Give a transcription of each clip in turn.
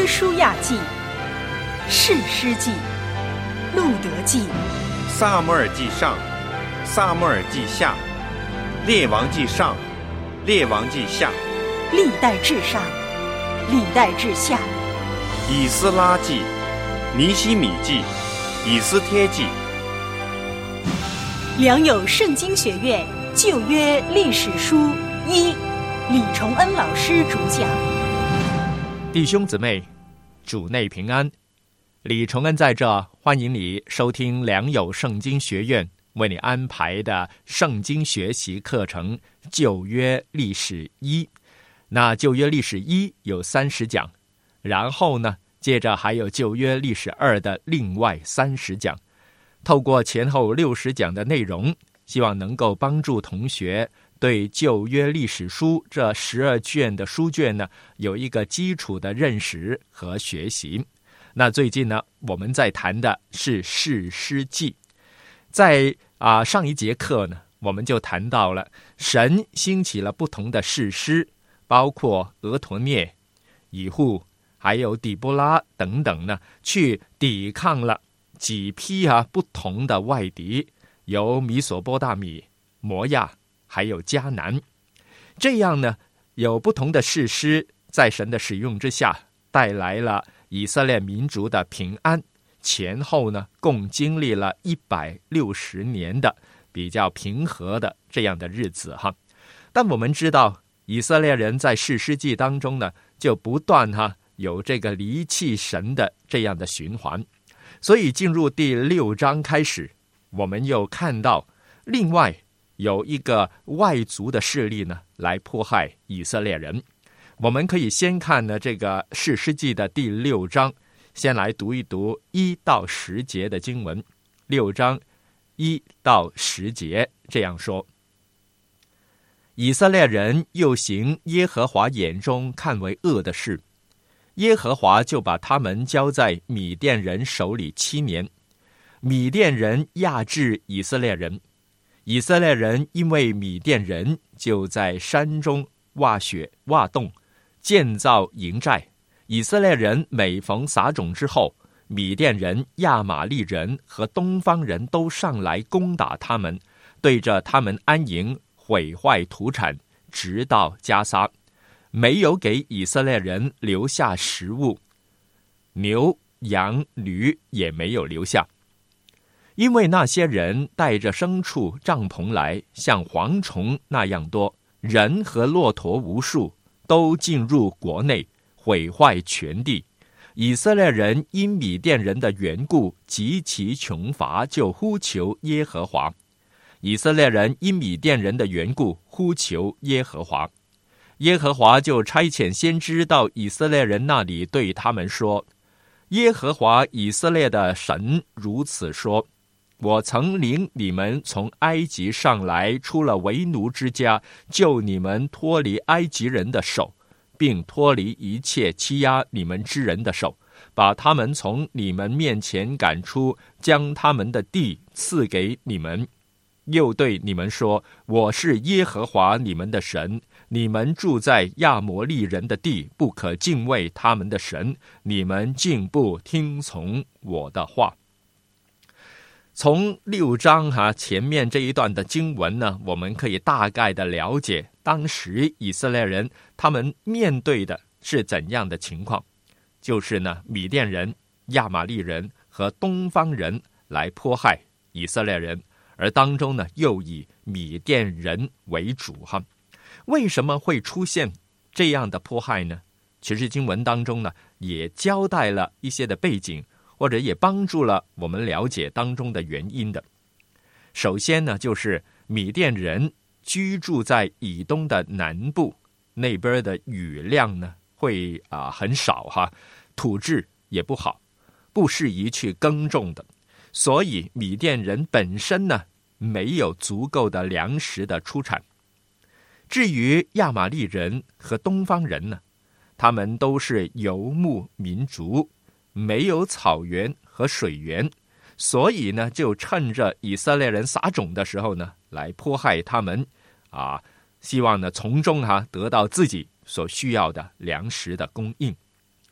约书亚记、士师记、路得记、 撒母耳记上、撒母耳记下、列王记上、列王记下、 历代志上、历代志下、 以斯拉记、尼希米记、以斯帖记。 良友圣经学院旧约历史书一，李崇恩老师主讲。 弟兄姊妹，主内平安。李崇恩在这，欢迎你收听良友圣经学院为你安排的圣经学习课程旧约历史一。那旧约历史一有30讲，然后呢，接着还有旧约历史2的另外30讲。透过前后60讲的内容，希望能够帮助同学对旧约历史书这12卷的书卷呢，有一个基础的认识和学习。那最近呢，我们在谈的是士师记。在上一节课呢，我们就谈到了神兴起了不同的士师，包括俄陀涅、以户还有底波拉等等呢，去抵抗了几批不同的外敌，有米索波大米、摩亚还有迦南。这样呢，有不同的士师在神的使用之下，带来了以色列民族的平安。前后呢，共经历了160年的比较平和的这样的日子哈。但我们知道，以色列人在士师记当中呢，就不断有这个离弃神的这样的循环。所以进入第6章开始，我们又看到另外有一个外族的势力呢，来迫害以色列人。我们可以先看呢这个士师记的第6章，先来读一读1到10节的经文。6章1到10节这样说：以色列人又行耶和华眼中看为恶的事，耶和华就把他们交在米甸人手里7年。米甸人压制以色列人，以色列人因为米甸人，就在山中挖穴挖洞，建造营寨。以色列人每逢撒种之后，米甸人、亚玛利人和东方人都上来攻打他们，对着他们安营，毁坏土产，直到加撒，没有给以色列人留下食物，牛、羊、驴也没有留下。因为那些人带着牲畜、帐篷来，像蝗虫那样多，人和骆驼无数，都进入国内，毁坏全地。以色列人因米甸人的缘故极其穷乏，就呼求耶和华。以色列人因米甸人的缘故呼求耶和华，耶和华就差遣先知到以色列人那里，对他们说：耶和华以色列的神如此说，我曾领你们从埃及上来，出了为奴之家，救你们脱离埃及人的手，并脱离一切欺压你们之人的手，把他们从你们面前赶出，将他们的地赐给你们。又对你们说，我是耶和华你们的神，你们住在亚摩利人的地，不可敬畏他们的神，你们竟不听从我的话。从6章前面这一段的经文呢，我们可以大概的了解当时以色列人他们面对的是怎样的情况。就是呢，米甸人、亚玛利人和东方人来迫害以色列人，而当中呢，又以米甸人为主为什么会出现这样的迫害呢？其实经文当中呢，也交代了一些的背景，或者也帮助了我们了解当中的原因的。首先呢，就是米甸人居住在以东的南部，那边的雨量呢会很少土质也不好，不适宜去耕种的。所以米甸人本身呢，没有足够的粮食的出产。至于亚玛利人和东方人呢，他们都是游牧民族，没有草原和水源，所以呢，就趁着以色列人撒种的时候呢，来迫害他们希望呢从中得到自己所需要的粮食的供应。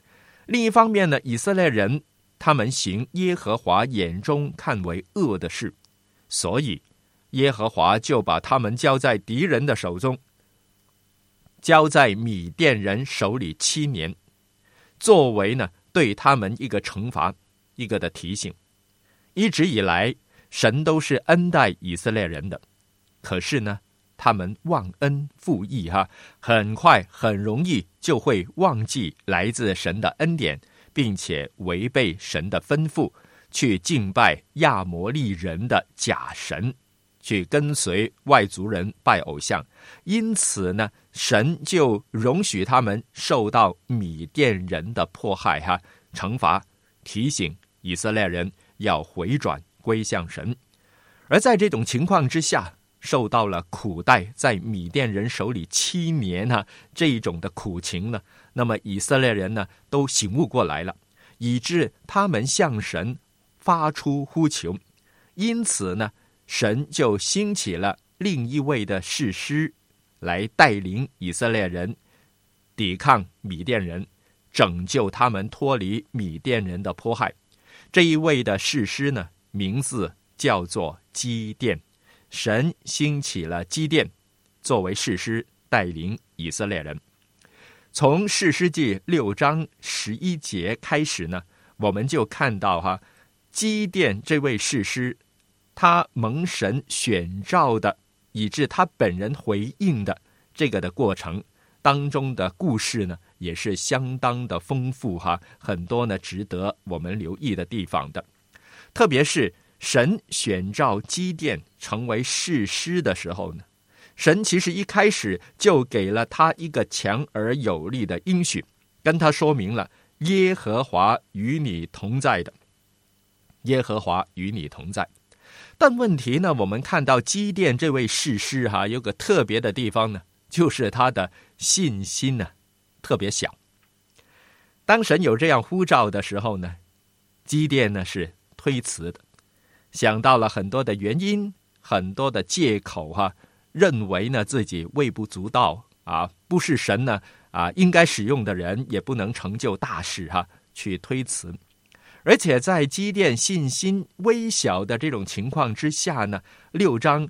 另一方面呢，以色列人他们行耶和华眼中看为恶的事，所以耶和华就把他们交在敌人的手中，交在米甸人手里7年，作为呢对他们一个惩罚，一个的提醒。一直以来神都是恩待以色列人的，可是呢他们忘恩负义很快很容易就会忘记来自神的恩典，并且违背神的吩咐，去敬拜亚摩利人的假神，去跟随外族人拜偶像。因此呢，神就容许他们受到米甸人的迫害惩罚，提醒以色列人要回转归向神。而在这种情况之下，受到了苦待，在米甸人手里7年这一种的苦情呢，那么以色列人呢都醒悟过来了，以致他们向神发出呼求。因此呢，神就兴起了另一位的士师来带领以色列人抵抗米甸人，拯救他们脱离米甸人的迫害。这一位的士师呢，名字叫做基甸。神兴起了基甸作为士师，带领以色列人。从士师记6章11节开始呢，我们就看到基甸这位士师，他蒙神选召的，以致他本人回应的这个的过程当中的故事呢，也是相当的丰富很多呢值得我们留意的地方的。特别是神选召基甸成为士师的时候呢，神其实一开始就给了他一个强而有力的应许，跟他说明了耶和华与你同在的，耶和华与你同在。但问题呢，我们看到基甸这位士师有个特别的地方呢，就是他的信心呢特别小。当神有这样呼召的时候呢，基甸呢是推辞的，想到了很多的原因，很多的借口认为呢自己微不足道不是神呢应该使用的人，也不能成就大事去推辞。而且在基甸信心微小的这种情况之下呢，6章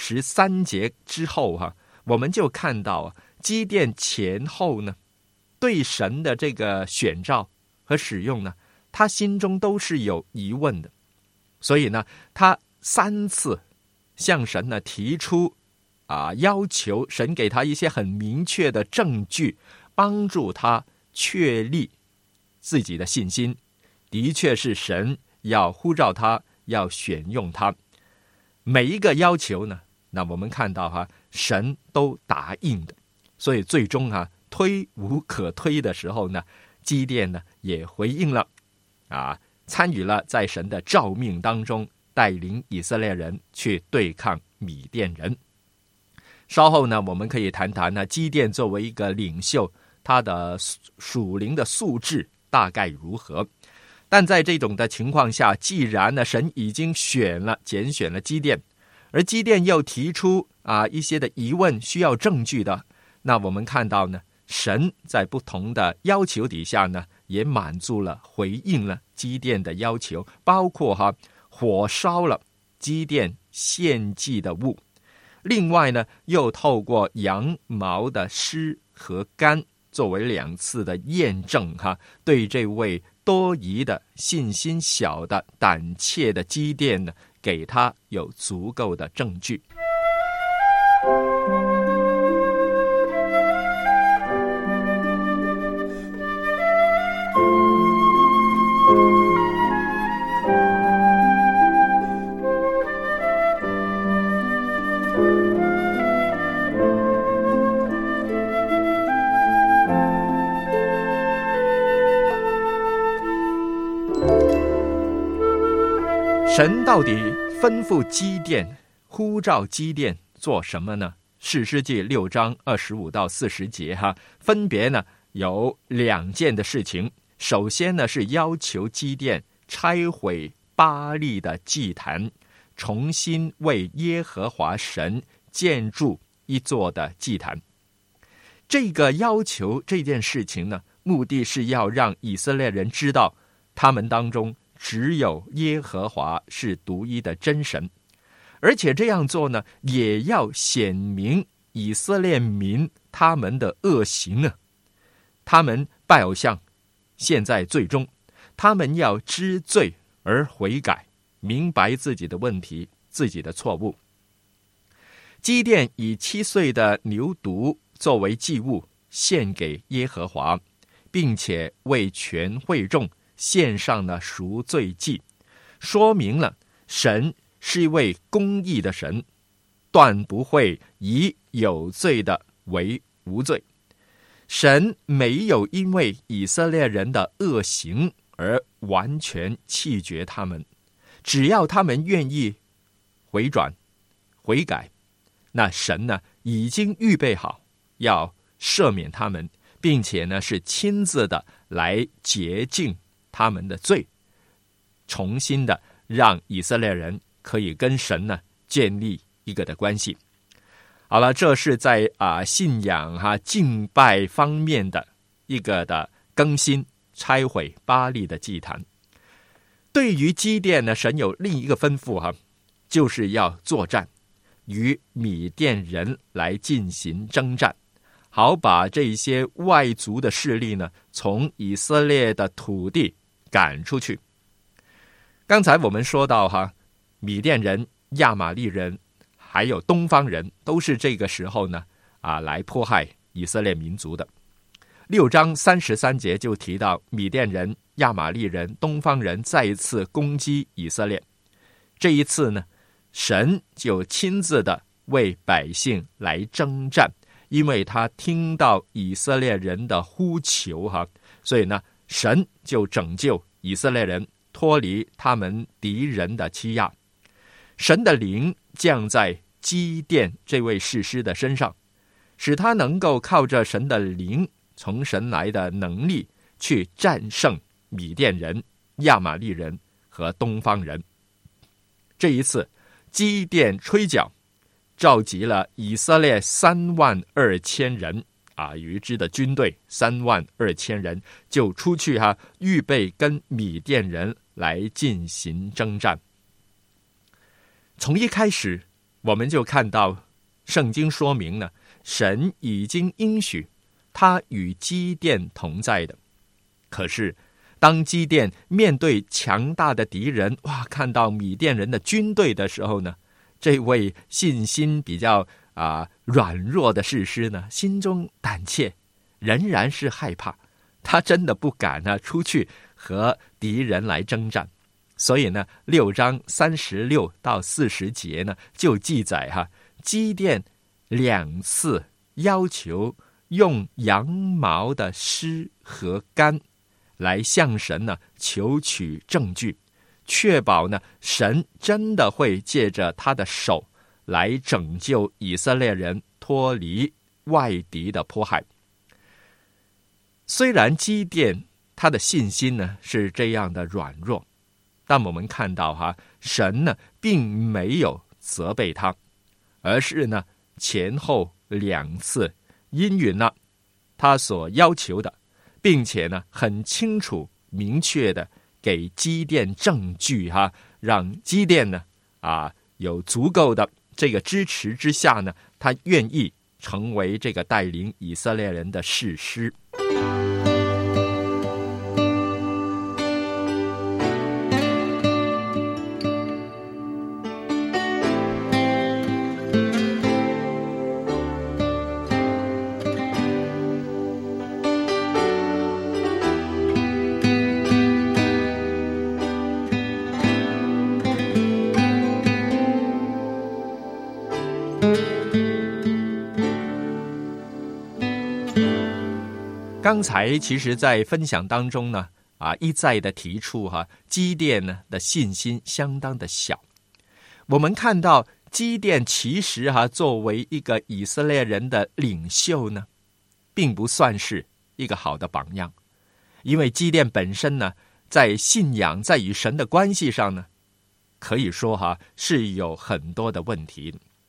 13节之后我们就看到基甸前后呢对神的这个选召和使用呢，他心中都是有疑问的。所以呢，他3次向神呢提出要求神给他一些很明确的证据，帮助他确立自己的信心，的确是神要呼召他，要选用他。每一个要求呢，那我们看到神都答应的。所以最终推无可推的时候呢，基甸呢也回应了参与了在神的召命当中，带领以色列人去对抗米甸人。稍后呢，我们可以谈谈基甸作为一个领袖，他的属灵的素质大概如何。但在这种的情况下，既然呢神已经拣选了基甸，而基甸又提出一些的疑问需要证据的，那我们看到呢，神在不同的要求底下呢，也满足了回应了基甸的要求，包括火烧了基甸献祭的物，另外呢又透过羊毛的湿和干作为2次的验证对这位多疑的信心小的胆怯的基甸呢，给他有足够的证据。神到底吩咐基甸，呼召基甸做什么呢？士师记6章25到40节分别呢有2件的事情。首先呢是要求基甸拆毁巴力的祭坛，重新为耶和华神建筑一座的祭坛。这个要求这件事情呢， 目的是要让以色列人知道，他们当中只有耶和华是独一的真神，而且这样做呢，也要显明以色列民他们的恶行啊。他们拜偶像，陷在罪中，他们要知罪而悔改，明白自己的问题，自己的错误。基甸以7岁的牛犊作为祭物献给耶和华，并且为全会众献上了赎罪祭，说明了神是一位公义的神，断不会以有罪的为无罪。神没有因为以色列人的恶行而完全弃绝他们，只要他们愿意回转悔改，那神呢已经预备好要赦免他们，并且呢是亲自的来洁净他们的罪，重新的让以色列人可以跟神呢建立一个的关系。好了，这是在信仰敬拜方面的一个的更新，拆毁巴力的祭坛。对于基甸呢，神有另一个吩咐就是要作战，与米甸人来进行征战，好把这些外族的势力呢从以色列的土地赶出去。刚才我们说到米甸人、亚玛利人还有东方人都是这个时候呢来迫害以色列民族的。6章33节就提到米甸人、亚玛利人、东方人再一次攻击以色列。这一次呢，神就亲自的为百姓来征战，因为他听到以色列人的呼求所以呢，神就拯救以色列人脱离他们敌人的欺压。神的灵降在基甸这位士师的身上，使他能够靠着神的灵从神来的能力去战胜米甸人、亚玛利人和东方人。这一次基甸吹角，召集了以色列32000人与之的军队32000人就出去预备跟米甸人来进行征战。从一开始我们就看到圣经说明了神已经应许他与基甸同在的。可是当基甸面对强大的敌人，看到米甸人的军队的时候呢，这位信心比较软弱的士师呢，心中胆怯，仍然是害怕，他真的不敢出去和敌人来征战。所以呢，6章36到40节呢，就记载基甸2次要求用羊毛的丝和竿来向神呢求取证据，确保呢神真的会借着他的手来拯救以色列人脱离外敌的迫害。虽然基甸他的信心呢是这样的软弱，但我们看到神呢并没有责备他，而是呢前后2次应允了他所要求的，并且呢很清楚明确的给基甸证据让基甸呢有足够的这个支持之下呢，他愿意成为这个带领以色列人的士师。刚才其实在分享当中呢一再的提出基甸呢的信心相当的小。我们看到基甸其实作为一个以色列人的领袖呢，并不算是一个好的榜样，因为基甸本身呢在信仰在与神的关系上呢，可以说是有很多的问题。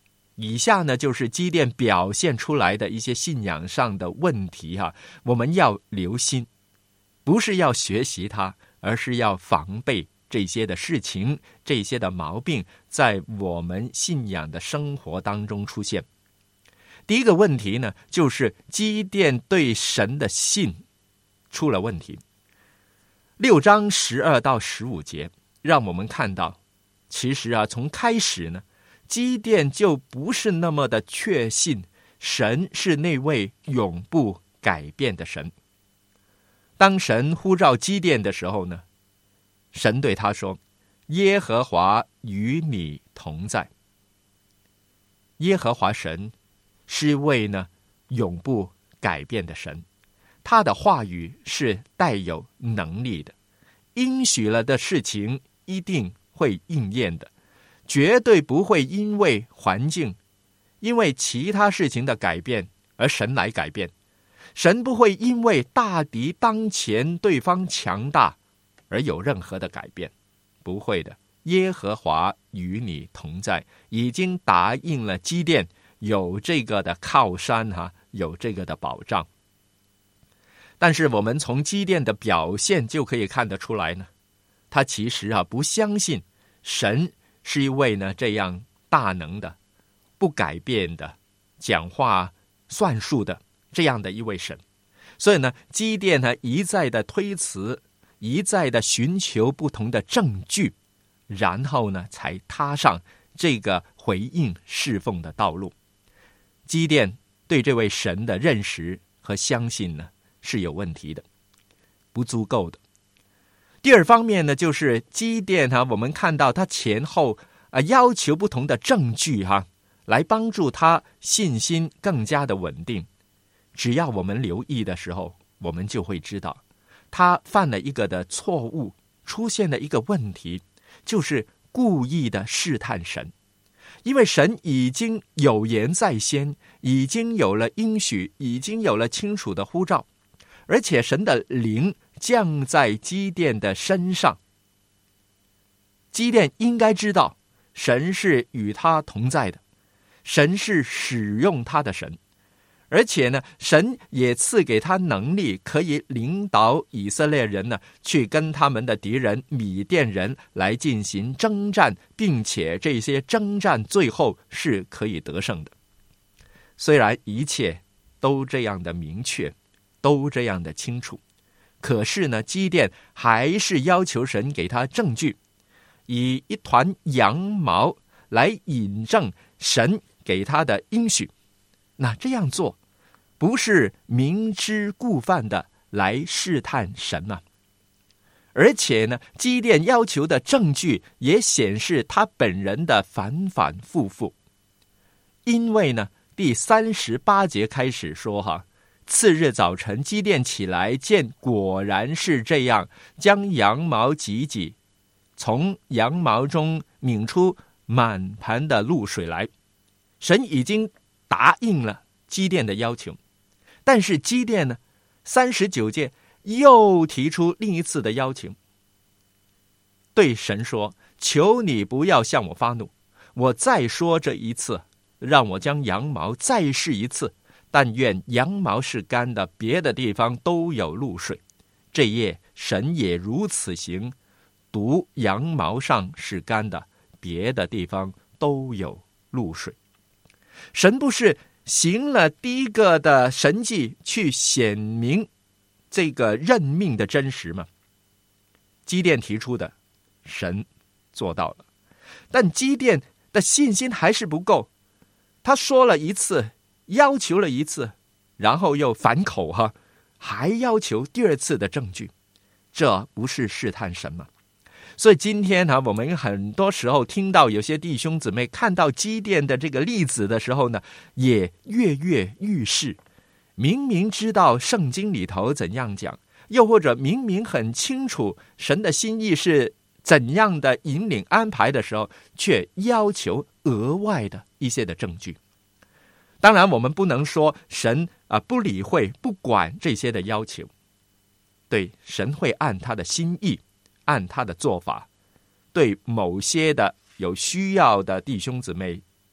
以下呢就是基甸表现出来的一些信仰上的问题我们要留心，不是要学习它，而是要防备这些的事情，这些的毛病在我们信仰的生活当中出现。第一个问题呢，就是基甸对神的信出了问题。6章12到15节让我们看到，其实从开始呢，基甸就不是那么的确信神是那位永不改变的神。当神呼召基甸的时候呢，神对他说：耶和华与你同在。耶和华神是一位呢永不改变的神，他的话语是带有能力的，应许了的事情一定会应验的，绝对不会因为环境，因为其他事情的改变而神来改变。神不会因为大敌当前，对方强大而有任何的改变，不会的。耶和华与你同在，已经答应了基甸有这个的靠山有这个的保障。但是我们从基甸的表现就可以看得出来呢，他其实不相信神是一位呢这样大能的、不改变的、讲话算数的这样的一位神。所以呢，基甸呢一再的推辞，一再的寻求不同的证据，然后呢才踏上这个回应侍奉的道路。基甸对这位神的认识和相信呢是有问题的，不足够的。第二方面呢，就是基甸我们看到他前后要求不同的证据来帮助他信心更加的稳定。只要我们留意的时候，我们就会知道他犯了一个的错误，出现了一个问题，就是故意的试探神。因为神已经有言在先，已经有了应许，已经有了清楚的呼召，而且神的灵降在基甸的身上。基甸应该知道神是与他同在的，神是使用他的神，而且呢，神也赐给他能力，可以领导以色列人呢，去跟他们的敌人米甸人来进行征战，并且这些征战最后是可以得胜的。虽然一切都这样的明确，都这样的清楚，可是呢，基甸还是要求神给他证据，以一团羊毛来引证神给他的应许。那这样做不是明知故犯的来试探神吗？而且呢，基甸要求的证据也显示他本人的反反复复。因为呢，第38节开始说次日早晨，基甸起来，见果然是这样，将羊毛挤挤，从羊毛中抿出满盘的露水来。神已经答应了基甸的要求，但是基甸呢，39节又提出另一次的要求，对神说：求你不要向我发怒，我再说这一次，让我将羊毛再试一次，但愿羊毛是干的，别的地方都有露水。这夜神也如此行，独羊毛上是干的，别的地方都有露水。神不是行了第一个的神迹去显明这个任命的真实吗？基甸提出的，神做到了，但基甸的信心还是不够。他说了一次，要求了一次，然后又反口还要求第二次的证据，这不是试探神吗？所以今天我们很多时候听到有些弟兄姊妹看到基甸的这个例子的时候呢，也跃跃欲试。明明知道圣经里头怎样讲，又或者明明很清楚神的心意是怎样的引领安排的时候，却要求额外的一些的证据。当然我们不能说神不理会不管这些的要求，对，神会按他的心意，按他的做法，对某些的有需要的弟兄姊妹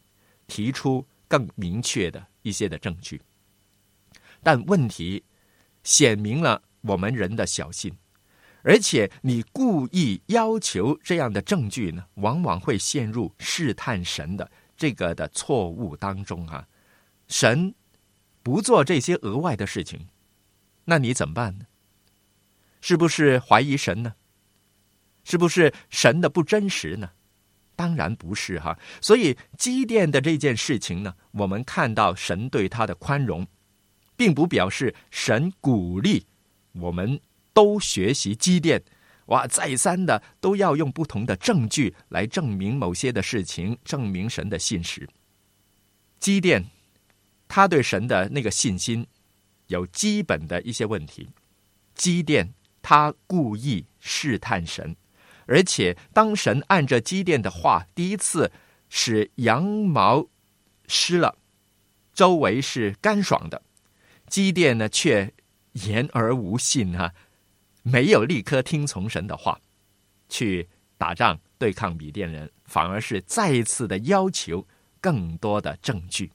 提出更明确的一些的证据。但问题显明了我们人的小心，而且你故意要求这样的证据呢，往往会陷入试探神的这个的错误当中啊。神不做这些额外的事情，那你怎么办呢？是不是怀疑神呢？是不是神的不真实呢？当然不是哈。所以基甸的这件事情呢，我们看到神对他的宽容，并不表示神鼓励我们都学习基甸，再三的都要用不同的证据来证明某些的事情，证明神的信实。基甸他对神的那个信心有基本的一些问题。基甸他故意试探神，而且当神按着基甸的话第一次使羊毛湿了，周围是干爽的，基甸呢却言而无信啊，没有立刻听从神的话去打仗对抗米甸人，反而是再一次的要求更多的证据。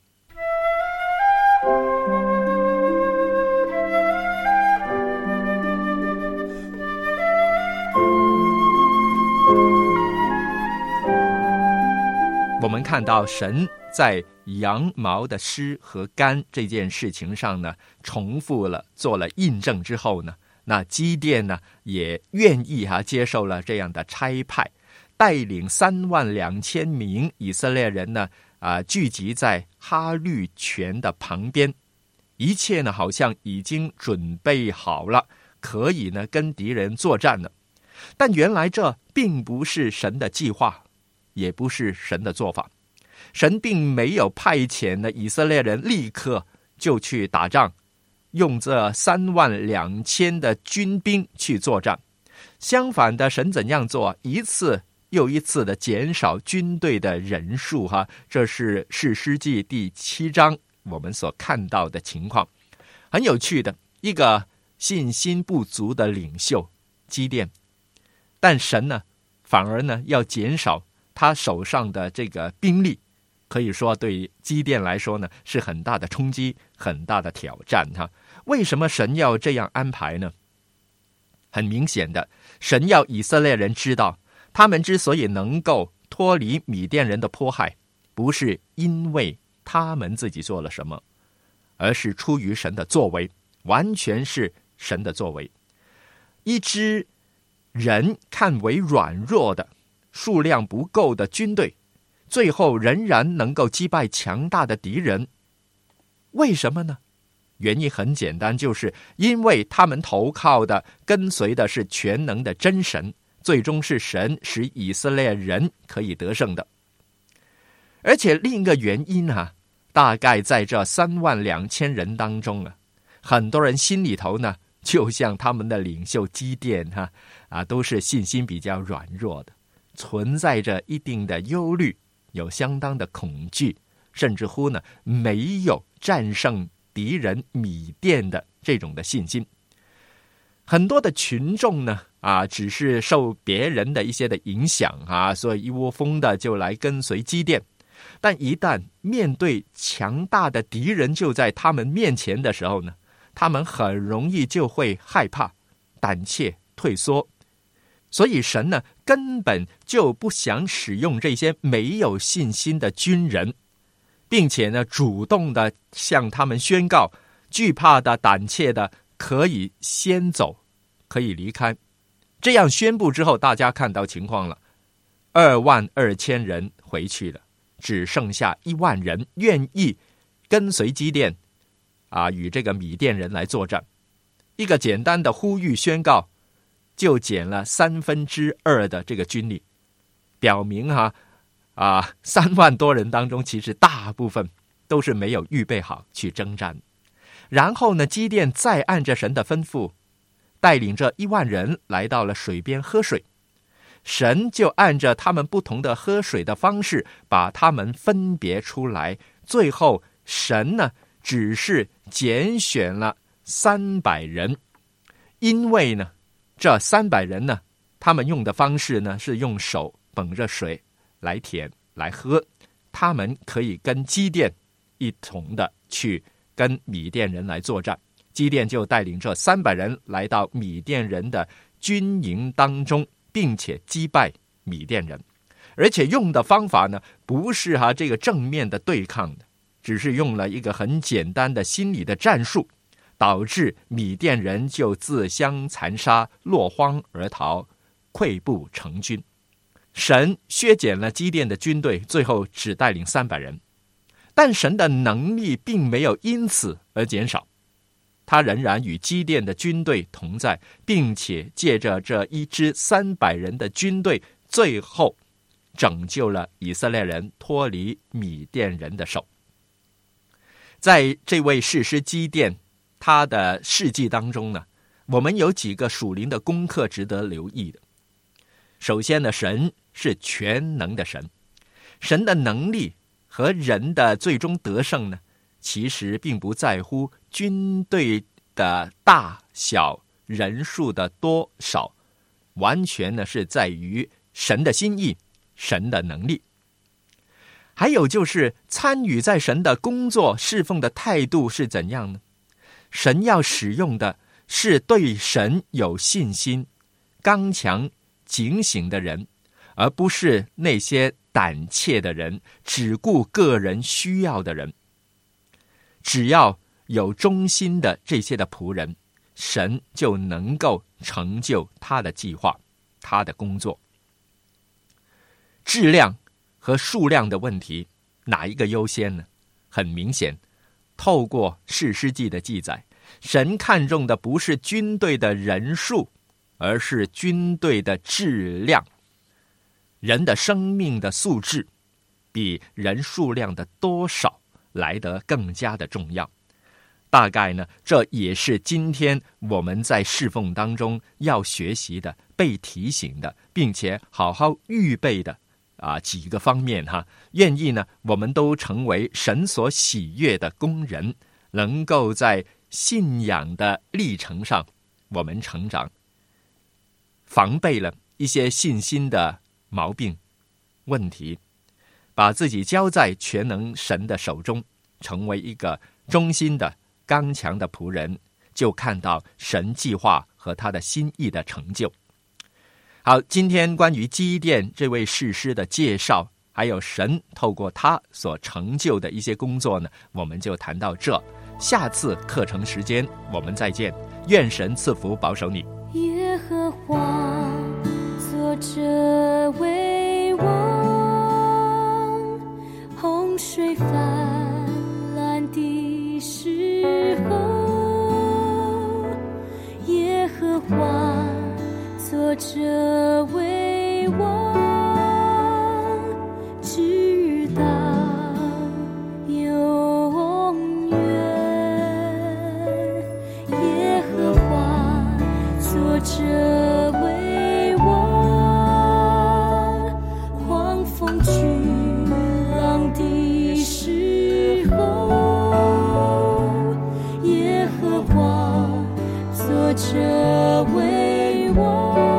我们看到神在羊毛的湿和干这件事情上呢，重复了做了印证之后呢，那基甸呢也愿意接受了这样的差派，带领32000名以色列人呢聚集在哈律泉的旁边，一切呢好像已经准备好了，可以呢跟敌人作战了。但原来这并不是神的计划，也不是神的做法。神并没有派遣呢以色列人立刻就去打仗，用这32000的军兵去作战。相反的，神怎样做？一次又一次的减少军队的人数这是士师记第7章我们所看到的情况。很有趣的一个信心不足的领袖基甸，但神呢反而呢要减少他手上的这个兵力，可以说对基甸来说呢是很大的冲击，很大的挑战为什么神要这样安排呢？很明显的，神要以色列人知道，他们之所以能够脱离米甸人的迫害，不是因为他们自己做了什么，而是出于神的作为，完全是神的作为。一支人看为软弱的、数量不够的军队，最后仍然能够击败强大的敌人，为什么呢？原因很简单，就是因为他们投靠的、跟随的是全能的真神，最终是神使以色列人可以得胜的。而且另一个原因大概在这32000人当中很多人心里头呢，就像他们的领袖基甸都是信心比较软弱的，存在着一定的忧虑，有相当的恐惧，甚至乎呢没有战胜敌人米甸的这种的信心。很多的群众呢只是受别人的一些的影响所以一窝蜂的就来跟随基甸，但一旦面对强大的敌人就在他们面前的时候呢，他们很容易就会害怕、胆怯、退缩。所以神呢根本就不想使用这些没有信心的军人，并且呢主动的向他们宣告，惧怕的、胆怯的可以先走，可以离开。这样宣布之后，大家看到情况了，22000人回去了，只剩下1万人愿意跟随基甸与这个米甸人来作战。一个简单的呼吁宣告就减了2/3的这个军力，表明3万多人当中，其实大部分都是没有预备好去征战。然后呢，基甸再按着神的吩咐，带领着1万人来到了水边喝水。神就按着他们不同的喝水的方式，把他们分别出来。最后，神呢只是拣选了300人，因为呢这300人呢，他们用的方式呢是用手捧着水来舔来喝， 他们可以跟基甸一同的去跟米甸人来作战。基甸就带领这300人来到米甸人的军营当中，并且击败米甸人，而且用的方法呢，不是这个正面的对抗的，只是用了一个很简单的心理的战术，导致米甸人就自相残杀，落荒而逃，溃不成军。神削减了基甸的军队，最后只带领300人，但神的能力并没有因此而减少，他仍然与基甸的军队同在，并且借着这一支300人的军队，最后拯救了以色列人脱离米甸人的手。在这位士师基甸他的事迹当中呢，我们有几个属灵的功课值得留意的。首先呢，神是全能的神，神的能力和人的最终得胜呢，其实并不在乎军队的大小、人数的多少，完全呢是在于神的心意、神的能力。还有就是参与在神的工作侍奉的态度是怎样呢？神要使用的是对神有信心、刚强、警醒的人，而不是那些胆怯的人、只顾个人需要的人。只要有忠心的这些的仆人，神就能够成就他的计划、他的工作。质量和数量的问题，哪一个优先呢？很明显，透过士师记的记载，神看重的不是军队的人数，而是军队的质量。人的生命的素质比人数量的多少来得更加的重要。大概呢，这也是今天我们在侍奉当中要学习的、被提醒的，并且好好预备的几个方面哈。愿意呢，我们都成为神所喜悦的工人，能够在信仰的历程上我们成长，防备了一些信心的毛病问题，把自己交在全能神的手中，成为一个忠心的刚强的仆人，就看到神计划和他的心意的成就。好，今天关于基甸这位士师的介绍，还有神透过他所成就的一些工作呢，我们就谈到这。下次课程时间我们再见，愿神赐福保守你。 耶和华作者为王，洪水泛滥的时候，耶和华作者为王，直到永远。耶和华作者为王，狂风巨浪的时候，耶和华作者为王。